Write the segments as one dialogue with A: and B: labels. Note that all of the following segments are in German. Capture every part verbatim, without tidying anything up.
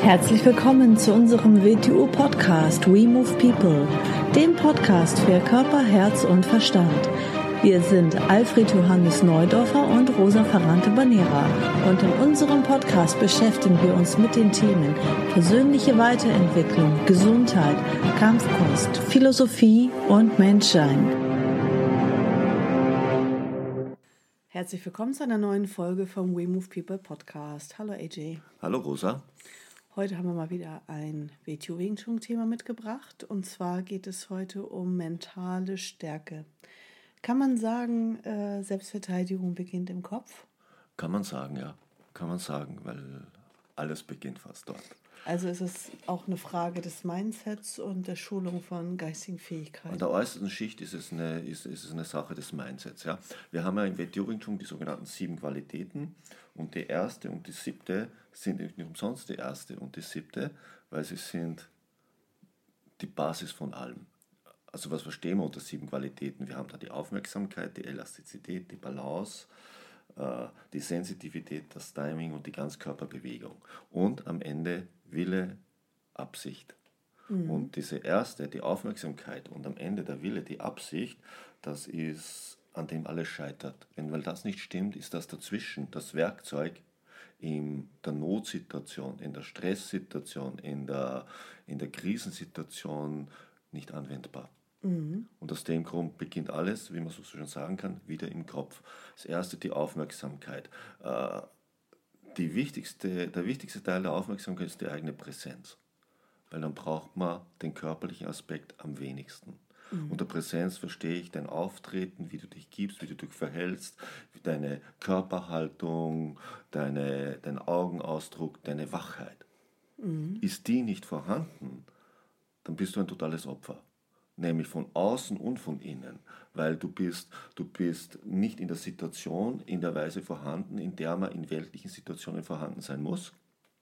A: Herzlich willkommen zu unserem W T U-Podcast We Move People, dem Podcast für Körper, Herz und Verstand. Wir sind Alfred Johannes Neudorfer und Rosa Ferrante-Banera und in unserem Podcast beschäftigen wir uns mit den Themen persönliche Weiterentwicklung, Gesundheit, Kampfkunst, Philosophie und Menschsein. Herzlich willkommen zu einer neuen Folge vom We Move People Podcast. Hallo A J.
B: Hallo Rosa.
A: Heute haben wir mal wieder ein W T U Wing Chun Thema mitgebracht und zwar geht es heute um mentale Stärke. Kann man sagen, äh, Selbstverteidigung beginnt im Kopf?
B: Kann man sagen, ja. Kann man sagen, weil alles beginnt fast dort.
A: Also ist es auch eine Frage des Mindsets und der Schulung von geistigen Fähigkeiten?
B: An der äußersten Schicht ist es eine, ist, ist es eine Sache des Mindsets. Ja. Wir haben ja im W T U Wing Chun die sogenannten sieben Qualitäten und die erste und die siebte sind nicht umsonst die erste und die siebte, weil sie sind die Basis von allem. Also was verstehen wir unter sieben Qualitäten? Wir haben da die Aufmerksamkeit, die Elastizität, die Balance, äh, die Sensitivität, das Timing und die Ganzkörperbewegung. Und am Ende Wille, Absicht. Mhm. Und diese erste, die Aufmerksamkeit und am Ende der Wille, die Absicht, das ist, an dem alles scheitert. Wenn weil das nicht stimmt, ist das dazwischen, das Werkzeug in der Notsituation, in der Stresssituation, in der, in der Krisensituation nicht anwendbar. Mhm. Und aus dem Grund beginnt alles, wie man so schön sagen kann, wieder im Kopf. Das erste, die Aufmerksamkeit. Äh, die wichtigste, der wichtigste Teil der Aufmerksamkeit ist die eigene Präsenz. Weil dann braucht man den körperlichen Aspekt am wenigsten. Mhm. Unter Präsenz verstehe ich dein Auftreten, wie du dich gibst, wie du dich verhältst, deine Körperhaltung, deine, dein Augenausdruck, deine Wachheit. Mhm. Ist die nicht vorhanden, dann bist du ein totales Opfer. Nämlich von außen und von innen, weil du bist, du bist nicht in der Situation in der Weise vorhanden, in der man in weltlichen Situationen vorhanden sein muss.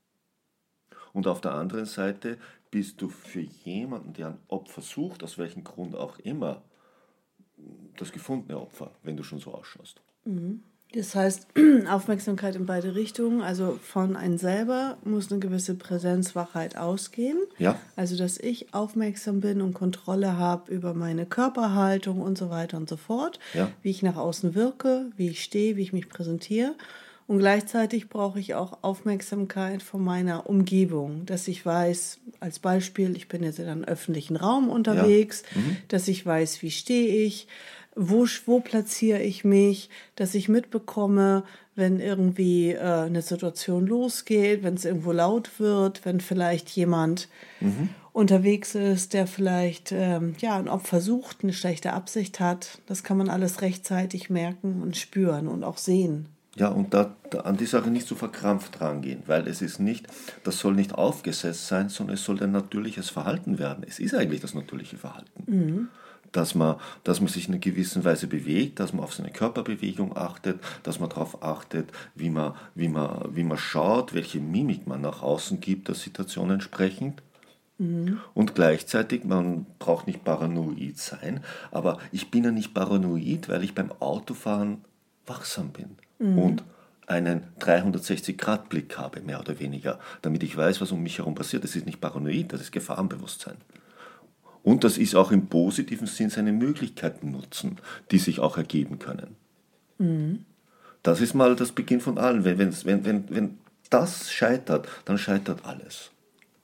B: Und auf der anderen Seite bist du für jemanden, der ein Opfer sucht, aus welchem Grund auch immer, das gefundene Opfer, wenn du schon so ausschaust.
A: Mhm. Das heißt, Aufmerksamkeit in beide Richtungen, also von einem selber muss eine gewisse Präsenz, Wachheit ausgehen.
B: Ja.
A: Also, dass ich aufmerksam bin und Kontrolle habe über meine Körperhaltung und so weiter und so fort,
B: ja.
A: Wie ich nach außen wirke, wie ich stehe, wie ich mich präsentiere. Und gleichzeitig brauche ich auch Aufmerksamkeit von meiner Umgebung, dass ich weiß, als Beispiel, ich bin jetzt in einem öffentlichen Raum unterwegs,
B: ja. mhm.
A: dass ich weiß, wie stehe ich, Wo, wo platziere ich mich, dass ich mitbekomme, wenn irgendwie äh, eine Situation losgeht, wenn es irgendwo laut wird, wenn vielleicht jemand mhm. unterwegs ist, der vielleicht ähm, ja, ein Opfer sucht, eine schlechte Absicht hat. Das kann man alles rechtzeitig merken und spüren und auch sehen.
B: Ja, und da, da an die Sache nicht so verkrampft rangehen, weil es ist nicht, das soll nicht aufgesetzt sein, sondern es soll ein natürliches Verhalten werden. Es ist eigentlich das natürliche Verhalten. Mhm. Dass man, dass man sich in einer gewissen Weise bewegt, dass man auf seine Körperbewegung achtet, dass man darauf achtet, wie man, wie man, wie man schaut, welche Mimik man nach außen gibt, der Situation entsprechend. Mhm. Und gleichzeitig, man braucht nicht paranoid sein, aber ich bin ja nicht paranoid, weil ich beim Autofahren wachsam bin mhm. und einen dreihundertsechzig Grad Blick habe, mehr oder weniger, damit ich weiß, was um mich herum passiert. Das ist nicht paranoid, das ist Gefahrenbewusstsein. Und das ist auch im positiven Sinn seine Möglichkeiten nutzen, die sich auch ergeben können. Mhm. Das ist mal das Beginn von allem. Wenn, wenn, wenn, wenn das scheitert, dann scheitert alles.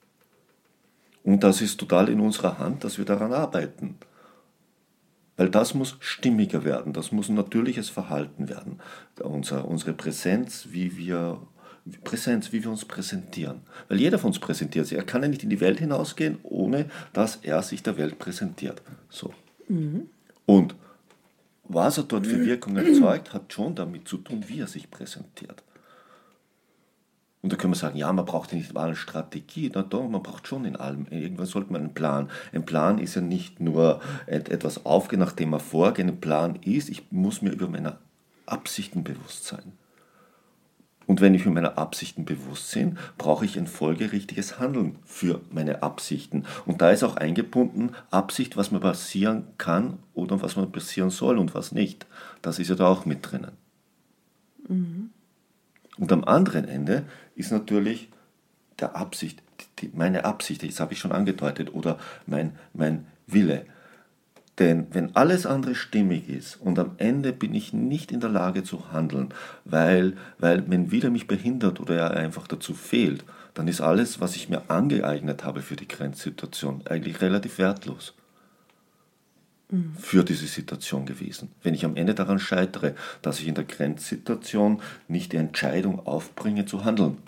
B: Und das ist total in unserer Hand, dass wir daran arbeiten. Weil das muss stimmiger werden, das muss ein natürliches Verhalten werden. Unser, unsere Präsenz, wie wir... Präsenz, wie wir uns präsentieren. Weil jeder von uns präsentiert sich. Er kann ja nicht in die Welt hinausgehen, ohne dass er sich der Welt präsentiert. So. Mhm. Und was er dort für Wirkung erzeugt, hat schon damit zu tun, wie er sich präsentiert. Und da können wir sagen, ja, man braucht nicht mal eine Strategie. Na doch, man braucht schon in allem. Irgendwann sollte man einen Plan. Ein Plan ist ja nicht nur etwas aufgehen, nach dem man vorgeht. Ein Plan ist, ich muss mir über meine Absichten bewusst sein. Und wenn ich mir meiner Absichten bewusst bin, brauche ich ein folgerichtiges Handeln für meine Absichten. Und da ist auch eingebunden Absicht, was mir passieren kann oder was mir passieren soll und was nicht. Das ist ja da auch mit drinnen. Mhm. Und am anderen Ende ist natürlich der Absicht die, meine Absicht, das habe ich schon angedeutet, oder mein, mein Wille. Denn wenn alles andere stimmig ist und am Ende bin ich nicht in der Lage zu handeln, weil, weil mein Wille mich behindert oder er einfach dazu fehlt, dann ist alles, was ich mir angeeignet habe für die Grenzsituation, eigentlich relativ wertlos mhm. für diese Situation gewesen. Wenn ich am Ende daran scheitere, dass ich in der Grenzsituation nicht die Entscheidung aufbringe zu handeln.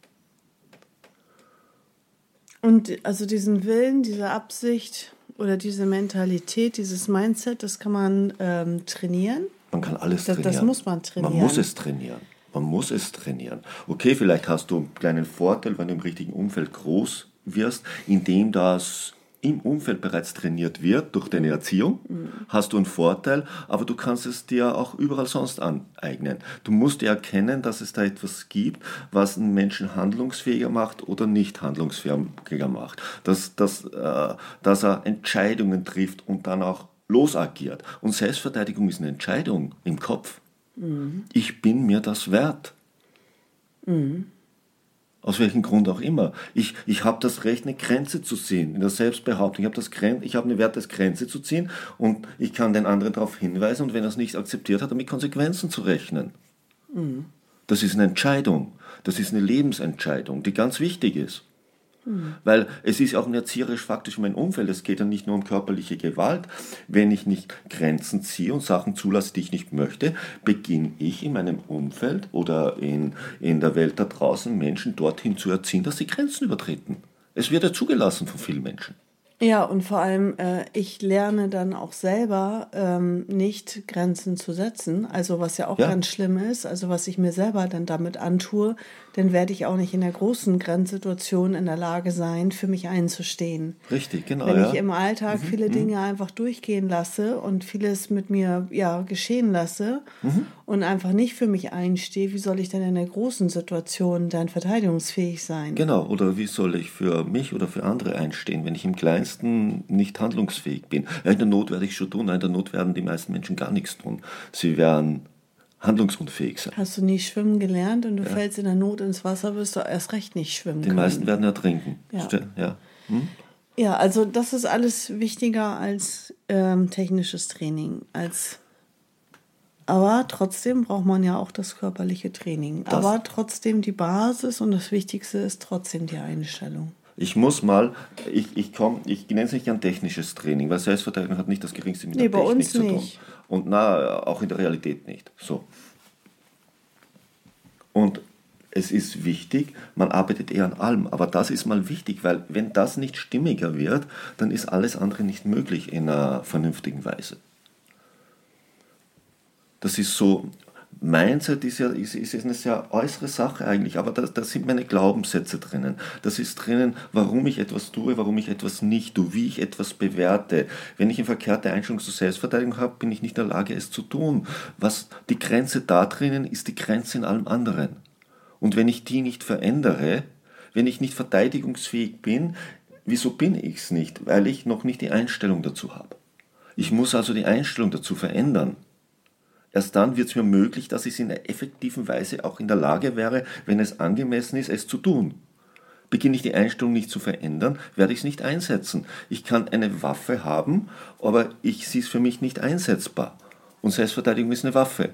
A: Und also diesen Willen, diese Absicht oder diese Mentalität, dieses Mindset, das kann man ähm, trainieren?
B: Man kann alles
A: das,
B: trainieren.
A: Das muss man trainieren.
B: Man muss es trainieren. Man muss es trainieren. Okay, vielleicht hast du einen kleinen Vorteil, wenn du im richtigen Umfeld groß wirst, indem das im Umfeld bereits trainiert wird durch deine Erziehung, mhm. hast du einen Vorteil, aber du kannst es dir auch überall sonst aneignen. Du musst dir erkennen, dass es da etwas gibt, was einen Menschen handlungsfähiger macht oder nicht handlungsfähiger macht. Dass, dass, äh, dass er Entscheidungen trifft und dann auch losagiert. Und Selbstverteidigung ist eine Entscheidung im Kopf. Mhm. Ich bin mir das wert. Mhm. Aus welchem Grund auch immer. Ich, ich habe das Recht, eine Grenze zu ziehen, in der Selbstbehauptung. Ich habe das Gren- ich habe eine Wert, das Grenze zu ziehen und ich kann den anderen darauf hinweisen und wenn er es nicht akzeptiert hat, dann mit Konsequenzen zu rechnen. Mhm. Das ist eine Entscheidung. Das ist eine Lebensentscheidung, die ganz wichtig ist. Mhm. Weil es ist auch ein erzieherisch faktisch mein Umfeld. Es geht ja nicht nur um körperliche Gewalt. Wenn ich nicht Grenzen ziehe und Sachen zulasse, die ich nicht möchte, beginne ich in meinem Umfeld oder in, in der Welt da draußen Menschen dorthin zu erziehen, dass sie Grenzen übertreten. Es wird ja zugelassen von vielen Menschen.
A: Ja, und vor allem, äh, ich lerne dann auch selber ähm, nicht Grenzen zu setzen, also was ja auch ja. ganz schlimm ist, also was ich mir selber dann damit antue, dann werde ich auch nicht in der großen Grenzsituation in der Lage sein, für mich einzustehen.
B: Richtig, genau.
A: Wenn
B: ja.
A: ich im Alltag mhm, viele
B: mhm.
A: Dinge einfach durchgehen lasse und vieles mit mir ja geschehen lasse mhm. und einfach nicht für mich einstehe, wie soll ich dann in der großen Situation dann verteidigungsfähig sein?
B: Genau, oder wie soll ich für mich oder für andere einstehen, wenn ich im Kleinsten nicht handlungsfähig bin? Ja, in der Not werde ich schon tun, in der Not werden die meisten Menschen gar nichts tun. Sie werden handlungsunfähig sein.
A: Hast du nie schwimmen gelernt und du
B: ja.
A: fällst in der Not ins Wasser, wirst du erst recht nicht schwimmen
B: Die
A: können.
B: meisten werden ertrinken.
A: Ja,
B: ja. Hm?
A: ja also das ist alles wichtiger als ähm, technisches Training. Als, aber trotzdem braucht man ja auch das körperliche Training. Das, aber trotzdem die Basis und das Wichtigste ist trotzdem die Einstellung.
B: Ich muss mal, ich, ich komme, ich nenne es nicht gern technisches Training, weil Selbstverteidigung hat nicht das geringste mit
A: nee,
B: der Technik zu tun.
A: Bei uns nicht.
B: Und na, auch in der Realität nicht. So. Und es ist wichtig, man arbeitet eher an allem, aber das ist mal wichtig, weil wenn das nicht stimmiger wird, dann ist alles andere nicht möglich in einer vernünftigen Weise. Das ist so, Mindset ist ja ist, ist eine sehr äußere Sache eigentlich, aber da, da sind meine Glaubenssätze drinnen. Das ist drinnen, warum ich etwas tue, warum ich etwas nicht tue, wie ich etwas bewerte. Wenn ich eine verkehrte Einstellung zur Selbstverteidigung habe, bin ich nicht in der Lage, es zu tun. Was die Grenze da drinnen ist, die Grenze in allem anderen. Und wenn ich die nicht verändere, wenn ich nicht verteidigungsfähig bin, wieso bin ich es nicht? Weil ich noch nicht die Einstellung dazu habe. Ich muss also die Einstellung dazu verändern. Erst dann wird es mir möglich, dass ich in einer effektiven Weise auch in der Lage wäre, wenn es angemessen ist, es zu tun. Beginne ich die Einstellung nicht zu verändern, werde ich es nicht einsetzen. Ich kann eine Waffe haben, aber ich, sie ist für mich nicht einsetzbar. Und Selbstverteidigung ist eine Waffe.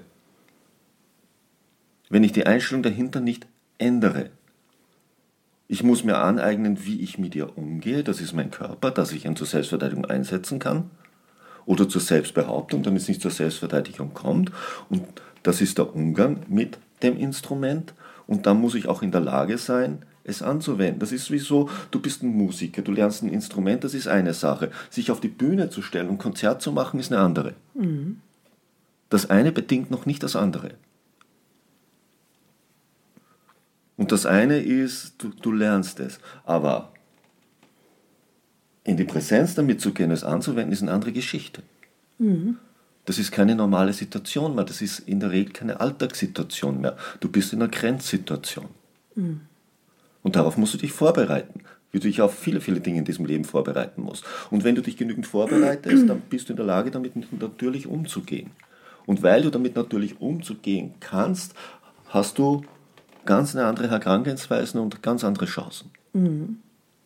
B: Wenn ich die Einstellung dahinter nicht ändere. Ich muss mir aneignen, wie ich mit ihr umgehe, das ist mein Körper, dass ich ihn zur Selbstverteidigung einsetzen kann. Oder zur Selbstbehauptung, damit es nicht zur Selbstverteidigung kommt. Und das ist der Umgang mit dem Instrument. Und dann muss ich auch in der Lage sein, es anzuwenden. Das ist wie so, du bist ein Musiker, du lernst ein Instrument, das ist eine Sache. Sich auf die Bühne zu stellen und ein Konzert zu machen, ist eine andere. Mhm. Das eine bedingt noch nicht das andere. Und das eine ist, du, du lernst es. Aber in die Präsenz damit zu gehen, es anzuwenden, ist eine andere Geschichte. Mhm. Das ist keine normale Situation mehr, das ist in der Regel keine Alltagssituation mehr. Du bist in einer Grenzsituation. Mhm. Und darauf musst du dich vorbereiten, wie du dich auf viele, viele Dinge in diesem Leben vorbereiten musst. Und wenn du dich genügend vorbereitest, dann bist du in der Lage, damit natürlich umzugehen. Und weil du damit natürlich umzugehen kannst, hast du ganz eine andere Herangehensweise und ganz andere Chancen.
A: Mhm.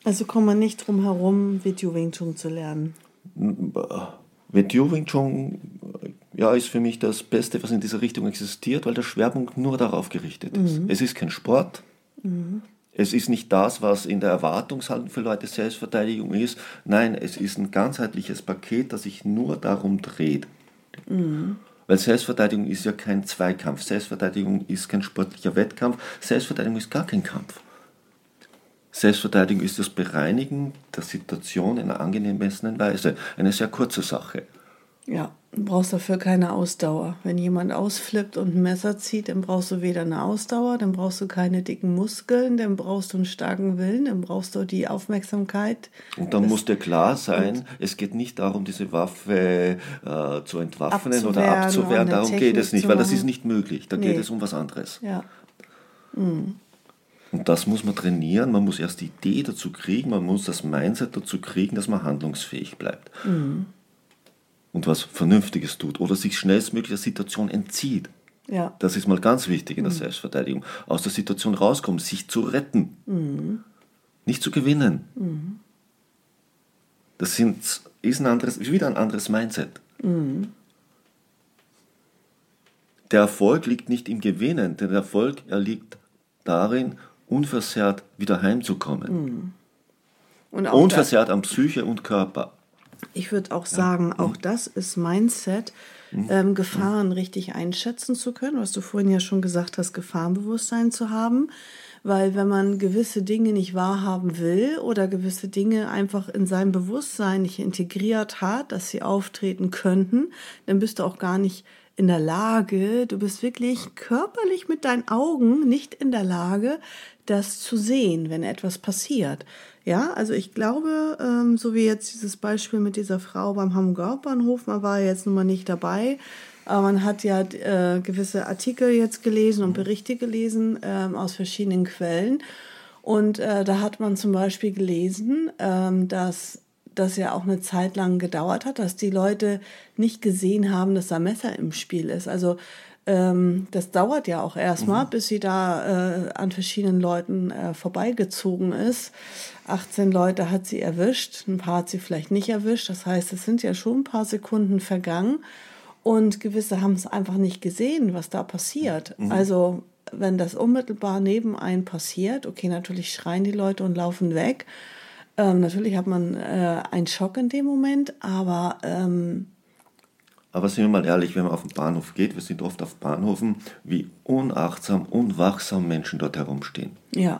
A: Also kommt man nicht drum herum, WTO Wing Chun zu lernen?
B: WTO Wing Chun, ja, ist für mich das Beste, was in dieser Richtung existiert, weil der Schwerpunkt nur darauf gerichtet ist. Mhm. Es ist kein Sport. Mhm. Es ist nicht das, was in der Erwartungshaltung für Leute Selbstverteidigung ist. Nein, es ist ein ganzheitliches Paket, das sich nur darum dreht. Mhm. Weil Selbstverteidigung ist ja kein Zweikampf. Selbstverteidigung ist kein sportlicher Wettkampf. Selbstverteidigung ist gar kein Kampf. Selbstverteidigung ist das Bereinigen der Situation in einer angemessenen Weise. Eine sehr kurze Sache.
A: Ja, du brauchst dafür keine Ausdauer. Wenn jemand ausflippt und ein Messer zieht, dann brauchst du weder eine Ausdauer, dann brauchst du keine dicken Muskeln, dann brauchst du einen starken Willen, dann brauchst du die Aufmerksamkeit.
B: Und dann muss dir klar sein, es geht nicht darum, diese Waffe äh, zu entwaffnen oder abzuwehren. Darum Technik geht es nicht, weil das ist nicht möglich. Da nee. geht es um was anderes.
A: Ja. Mhm.
B: Und das muss man trainieren, man muss erst die Idee dazu kriegen, man muss das Mindset dazu kriegen, dass man handlungsfähig bleibt. Mhm. Und was Vernünftiges tut oder sich schnellstmöglich der Situation entzieht.
A: Ja.
B: Das ist mal ganz wichtig in der mhm. Selbstverteidigung. Aus der Situation rauskommen, sich zu retten. Mhm. Nicht zu gewinnen. Mhm. Das sind, ist, ein anderes, ist wieder ein anderes Mindset. Mhm. Der Erfolg liegt nicht im Gewinnen, der Erfolg er liegt darin, unversehrt wieder heimzukommen. Mhm. Und auch unversehrt an Psyche und Körper.
A: Ich würde auch sagen, ja. auch das ist Mindset, mhm. ähm, Gefahren mhm. richtig einschätzen zu können, was du vorhin ja schon gesagt hast, Gefahrenbewusstsein zu haben, weil wenn man gewisse Dinge nicht wahrhaben will oder gewisse Dinge einfach in seinem Bewusstsein nicht integriert hat, dass sie auftreten könnten, dann bist du auch gar nicht in der Lage, du bist wirklich körperlich mit deinen Augen nicht in der Lage, das zu sehen, wenn etwas passiert. Ja, also ich glaube, ähm, so wie jetzt dieses Beispiel mit dieser Frau beim Hamburger Hauptbahnhof, man war jetzt nun mal nicht dabei, aber man hat ja äh, gewisse Artikel jetzt gelesen und Berichte gelesen ähm, aus verschiedenen Quellen. Und äh, da hat man zum Beispiel gelesen, ähm, dass das ja auch eine Zeit lang gedauert hat, dass die Leute nicht gesehen haben, dass da Messer im Spiel ist. Also ähm, das dauert ja auch erstmal, mhm. bis sie da äh, an verschiedenen Leuten äh, vorbeigezogen ist. achtzehn Leute hat sie erwischt, ein paar hat sie vielleicht nicht erwischt. Das heißt, es sind ja schon ein paar Sekunden vergangen und gewisse haben es einfach nicht gesehen, was da passiert. Mhm. Also wenn das unmittelbar neben einem passiert, okay, natürlich schreien die Leute und laufen weg. Ähm, natürlich hat man äh, einen Schock in dem Moment, aber... Ähm,
B: aber sind wir mal ehrlich, wenn man auf den Bahnhof geht, wir sind oft auf Bahnhöfen, wie unachtsam, unwachsam Menschen dort herumstehen.
A: Ja.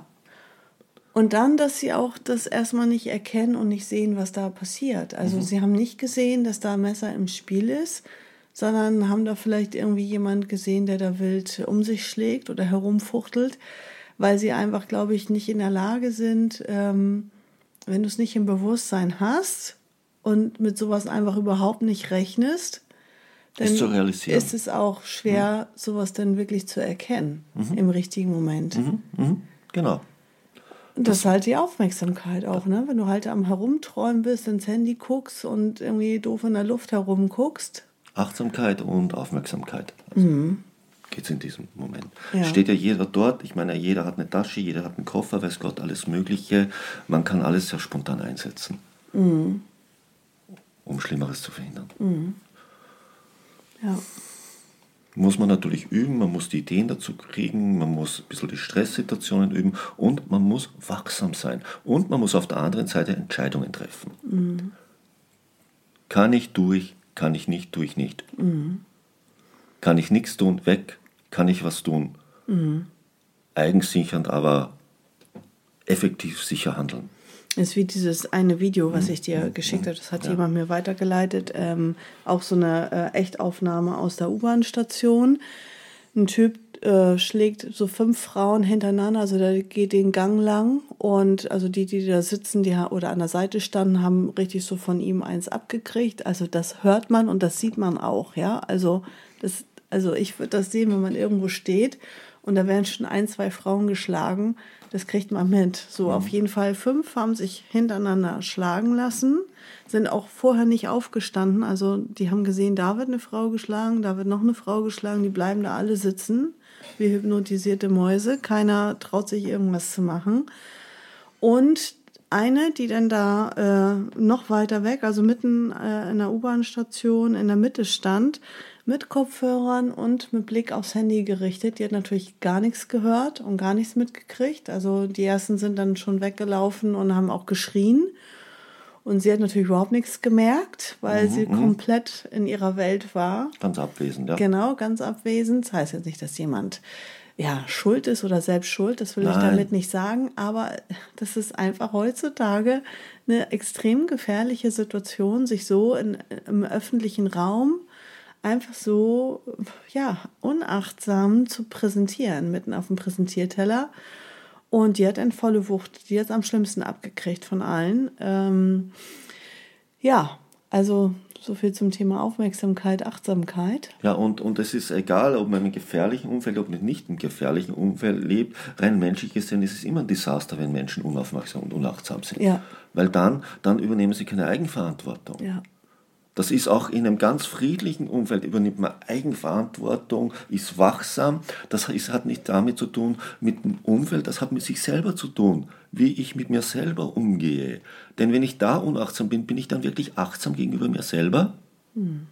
A: Und dann, dass sie auch das erstmal nicht erkennen und nicht sehen, was da passiert. Also mhm. sie haben nicht gesehen, dass da ein Messer im Spiel ist, sondern haben da vielleicht irgendwie jemand gesehen, der da wild um sich schlägt oder herumfuchtelt, weil sie einfach, glaube ich, nicht in der Lage sind... Ähm, wenn du es nicht im Bewusstsein hast und mit sowas einfach überhaupt nicht rechnest, dann ist, zu realisieren. Ist es auch schwer, mhm. sowas dann wirklich zu erkennen mhm. im richtigen Moment.
B: Mhm. Mhm. Genau.
A: Und das, das ist halt die Aufmerksamkeit auch, ne? Wenn du halt am Herumträumen bist, ins Handy guckst und irgendwie doof in der Luft herumguckst.
B: Achtsamkeit und Aufmerksamkeit. Also mhm. geht es in diesem Moment.
A: Ja.
B: Steht ja jeder dort, ich meine, jeder hat eine Tasche, jeder hat einen Koffer, weiß Gott, alles Mögliche. Man kann alles sehr spontan einsetzen, mhm. um Schlimmeres zu verhindern.
A: Mhm. Ja.
B: Muss man natürlich üben, man muss die Ideen dazu kriegen, man muss ein bisschen die Stresssituationen üben und man muss wachsam sein. Und man muss auf der anderen Seite Entscheidungen treffen. Mhm. Kann ich, tue ich, kann ich nicht, tue ich nicht. Mhm. Kann ich nichts tun, weg, kann ich was tun. Mhm. Eigensichernd, aber effektiv sicher handeln.
A: Das ist wie dieses eine Video, was ich dir geschickt habe, das hat ja. jemand mir weitergeleitet, ähm, auch so eine äh, Echtaufnahme aus der U-Bahn-Station. Ein Typ äh, schlägt so fünf Frauen hintereinander, also der geht den Gang lang und also die, die da sitzen, die oder an der Seite standen, haben richtig so von ihm eins abgekriegt. Also das hört man und das sieht man auch, ja. Also das, also ich würde das sehen, wenn man irgendwo steht und da werden schon ein, zwei Frauen geschlagen. Das kriegt man mit. So, mhm. auf jeden Fall fünf haben sich hintereinander schlagen lassen, sind auch vorher nicht aufgestanden. Also die haben gesehen, da wird eine Frau geschlagen, da wird noch eine Frau geschlagen. Die bleiben da alle sitzen, wie hypnotisierte Mäuse. Keiner traut sich irgendwas zu machen. Und eine, die dann da äh, noch weiter weg, also mitten äh, in der U-Bahn-Station in der Mitte stand, mit Kopfhörern und mit Blick aufs Handy gerichtet. Die hat natürlich gar nichts gehört und gar nichts mitgekriegt. Also die ersten sind dann schon weggelaufen und haben auch geschrien. Und sie hat natürlich überhaupt nichts gemerkt, weil mhm, sie mh. komplett in ihrer Welt war.
B: Ganz abwesend, ja.
A: Genau, ganz abwesend. Das heißt jetzt nicht, dass jemand ja, schuld ist oder selbst schuld, das will Nein. ich damit nicht sagen. Aber das ist einfach heutzutage eine extrem gefährliche Situation, sich so in, im öffentlichen Raum einfach so, ja, unachtsam zu präsentieren, mitten auf dem Präsentierteller. Und die hat eine volle Wucht, die hat es am schlimmsten abgekriegt von allen. Ähm, ja, also so viel zum Thema Aufmerksamkeit, Achtsamkeit.
B: Ja, und, und es ist egal, ob man in einem gefährlichen Umfeld, ob man nicht im gefährlichen Umfeld lebt, rein menschlich gesehen ist es immer ein Desaster, wenn Menschen unaufmerksam und unachtsam sind.
A: Ja.
B: Weil dann, dann übernehmen sie keine Eigenverantwortung.
A: Ja.
B: Das ist auch in einem ganz friedlichen Umfeld, übernimmt man Eigenverantwortung, ist wachsam. Das ist, hat nicht damit zu tun mit dem Umfeld, das hat mit sich selber zu tun, wie ich mit mir selber umgehe. Denn wenn ich da unachtsam bin, bin ich dann wirklich achtsam gegenüber mir selber? Hm.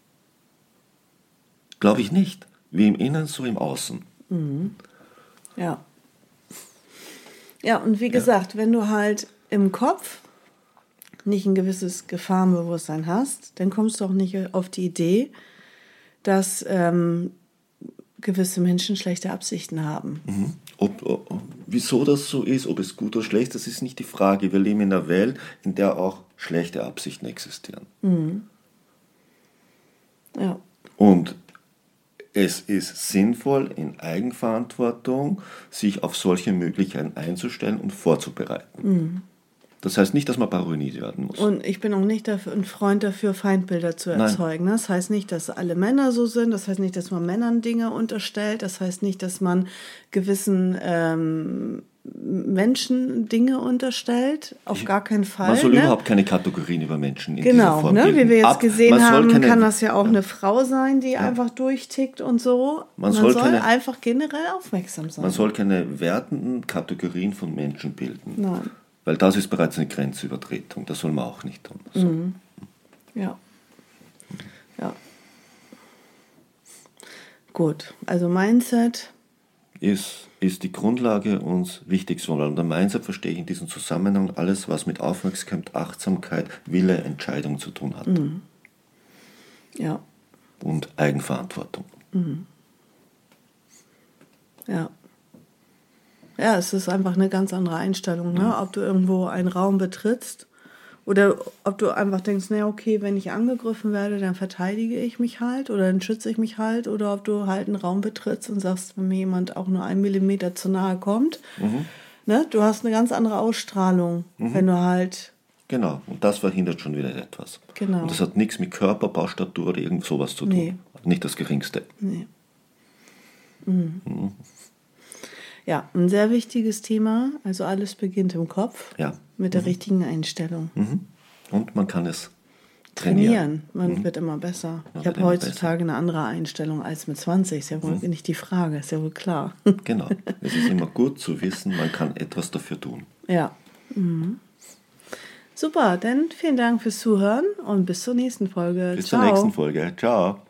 B: Glaube ich nicht. Wie im Innen, so im Außen.
A: Mhm. Ja. Ja, und wie gesagt, ja. wenn du halt im Kopf nicht ein gewisses Gefahrenbewusstsein hast, dann kommst du auch nicht auf die Idee, dass ähm, gewisse Menschen schlechte Absichten haben.
B: Mhm. Ob, ob, wieso das so ist, ob es gut oder schlecht ist, das ist nicht die Frage. Wir leben in einer Welt, in der auch schlechte Absichten existieren.
A: Mhm. Ja.
B: Und es ist sinnvoll, in Eigenverantwortung sich auf solche Möglichkeiten einzustellen und vorzubereiten. Mhm. Das heißt nicht, dass man paranoid werden muss.
A: Und ich bin auch nicht dafür, ein Freund dafür, Feindbilder zu erzeugen. Nein. Das heißt nicht, dass alle Männer so sind. Das heißt nicht, dass man Männern Dinge unterstellt. Das heißt nicht, dass man gewissen ähm, Menschen Dinge unterstellt. Auf ich, gar keinen Fall.
B: Man soll
A: ne?
B: überhaupt keine Kategorien über Menschen in
A: genau,
B: dieser Form
A: ne?
B: bilden.
A: Wie wir jetzt
B: Ab,
A: gesehen haben,
B: keine,
A: kann das ja auch
B: ja.
A: eine Frau sein, die ja. einfach durchtickt und so. Man, man soll, soll keine, einfach generell aufmerksam sein.
B: Man soll keine wertenden Kategorien von Menschen bilden.
A: Nein.
B: Weil das ist bereits eine Grenzübertretung. Das soll man auch nicht tun. So.
A: Mhm. Ja. Ja. Gut, also Mindset
B: ist, ist die Grundlage uns wichtigste. Und unter Mindset verstehe ich in diesem Zusammenhang alles, was mit Aufmerksamkeit, Achtsamkeit, Wille, Entscheidung zu tun hat.
A: Mhm. Ja.
B: Und Eigenverantwortung.
A: Mhm. Ja. Ja, es ist einfach eine ganz andere Einstellung, ne? Ob du irgendwo einen Raum betrittst oder ob du einfach denkst, naja, okay, wenn ich angegriffen werde, dann verteidige ich mich halt oder dann schütze ich mich halt, oder ob du halt einen Raum betrittst und sagst, wenn mir jemand auch nur einen Millimeter zu nahe kommt, mhm. ne? Du hast eine ganz andere Ausstrahlung, mhm. wenn du halt...
B: Genau, und das verhindert schon wieder etwas.
A: Genau.
B: Und das hat nichts mit Körperbau, Statur oder irgend sowas zu tun.
A: Nee.
B: Nicht das Geringste.
A: Nee. Mhm. Mhm. Ja, ein sehr wichtiges Thema. Also alles beginnt im Kopf.
B: Ja.
A: Mit der
B: mhm.
A: richtigen Einstellung.
B: Mhm. Und man kann es trainieren.
A: Trainieren. Man mhm. wird immer besser. Man ich habe heutzutage besser. Eine andere Einstellung als mit zwanzig. Ist ja wohl mhm. nicht die Frage, ist ja wohl klar.
B: Genau. Es ist immer gut zu wissen, man kann etwas dafür tun.
A: Ja. Mhm. Super, dann vielen Dank fürs Zuhören und bis zur nächsten Folge.
B: Bis
A: Ciao.
B: zur nächsten Folge. Ciao.